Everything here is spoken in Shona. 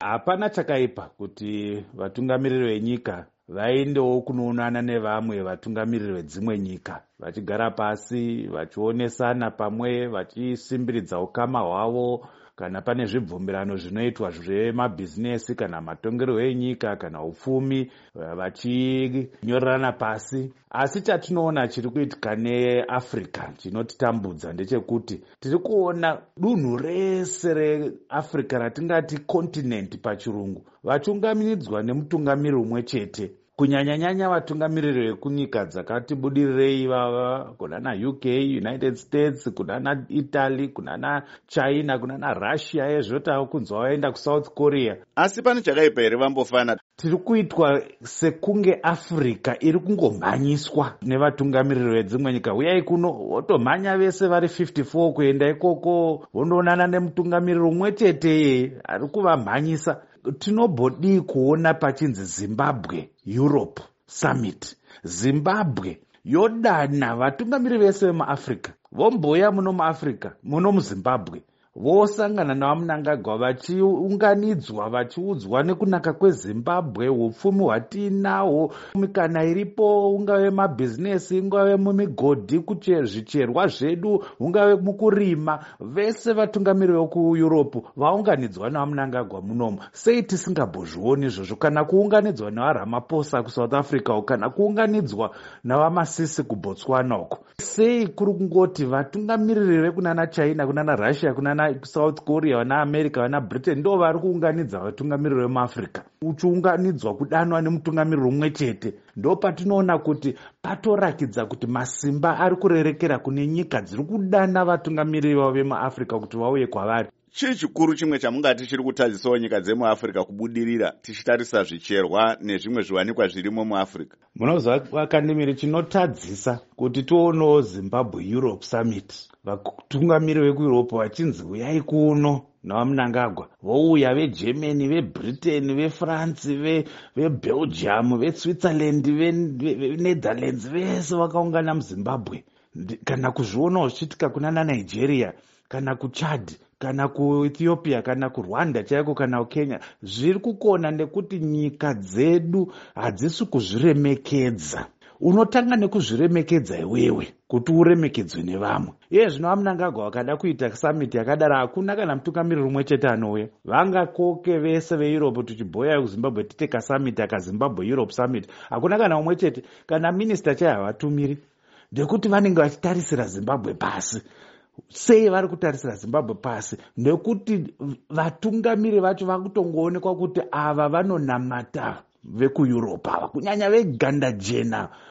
Hapana chakaipa kuti vatungamiriri venyika vaendewo kunoonana nevamwe vatungamiriri vedzimwe nyika, vachigara pasi vachionesana pamwe, vachisimbiridza ukama hwavo kana pane zvibvumirano zvinoitwa zvemabhizinesi kana matongerwo enyika kana upfumi, vachinyorerana pasi. Asi chatinoona chiri kuitika neAfrica chinotitambudza ndechekuti tiri kuona dunhu rese reAfrica ratingati kontinenti pachirungu vachungamidzwa nemutungamiriri umwe chete, kunyanya-nyanya vatungamiriri vekunyika dzakati budirirei ivava, kunana UK, United States, kunana Italy, kunana China, kunana Russia, ezvotava kunzwa vaenda kuSouth Korea. Asi pane chakaipa here vambofana? Tiri kuitwa sekunge Africa iri kungomhanyiswa nevatungamiriri vedzimwe nyika. Uyai kuno votomhanya vese vari 54 kuenda ikoko vondoonana nemutungamiriri umwe chete ari kuvamhanyisa. Tinobodii kuona pachinzi Zimbabwe Europe Summit. Zimbabwe yodana vatungamiriri vese vemuAfrica, vomboya muno muAfrica, muno muZimbabwe, vosangana navaMnangagwa vachiunganidzwa vachiudzwa nekunaka kweZimbabwe, upfumi hwatinahwo, mikana iripo, ungave mabhizinesi, ungave mumigodhi, zvicherwa zvedu, ungave mukurima, vese vatungamiriri vekuEurope vaunganidzwa navaMnangagwa munomu. Sei tisingambozvioni izvozvo? Kana kuunganidzwa navaRamaphosa kuSouth Africa, kana kuunganidzwa navaMasisi kuBotswana uko. Sei kuri kungoti vatungamiriri vekunana China, kunana Russia, kunana South Korea, vana America, vana Britain ndo vari kuunganidza vatungamiriri vemuAfrica, uchiunganidzwa kudanwa nemutungamiriri umwe chete. Ndo patinoona kuti patorakidza kuti masimba ari kurerekera kune nyika dziri kudana vatungamiriri vavo vemuAfrica kuti vauye kwavari. Chii chikuru chimwe chamungati chiri kutadzisawo nyika dzemuAfrica kubudirira tichitarisa zvicherwa nezvimwe zviwanikwa zvirimo muAfrica? Munozva vakandimiri, chinotadzisa kuti tionewo Zimbabwe Europe Summit, vatungamiriri vekuEurope vachinzi uyai kuno navaMnangagwa, vouya veGermany, veBritain, veFrance, veBelgium, veSwitzerland, veNetherlands, vese vakaungana muZimbabwe. Kana kuzvionawo zvichiitika kunana Nigeria, kana kuChad, kana kuEthiopia, kana kuRwanda chaiko, kana kuKenya, zviri kukona nekuti nyika dzedu hadzisi kuzviremekedza. Unotanga nekuzviremekedza iwewe kuti uremekedzwe nevamwe. Iye zvino vaMnangagwa vakada kuita summit yakadaro, hakuna kana mutungamiriri umwe chete anouya. Vangakoke vese veEurope tichibhoya kuZimbabwe titeka summit akaZimbabwe Europe Summit, hakuna kana umwe chete. Kana minista chaiye havatumiri, ndekuti vanenge vachitarisira Zimbabwe pasi. Sei vari kutarisira Zimbabwe pasi? Nekuti vatungamiriri vacho vakutongoonekwa kuti ava vanonamata vekuEurope ava, kunyanya veganda jena,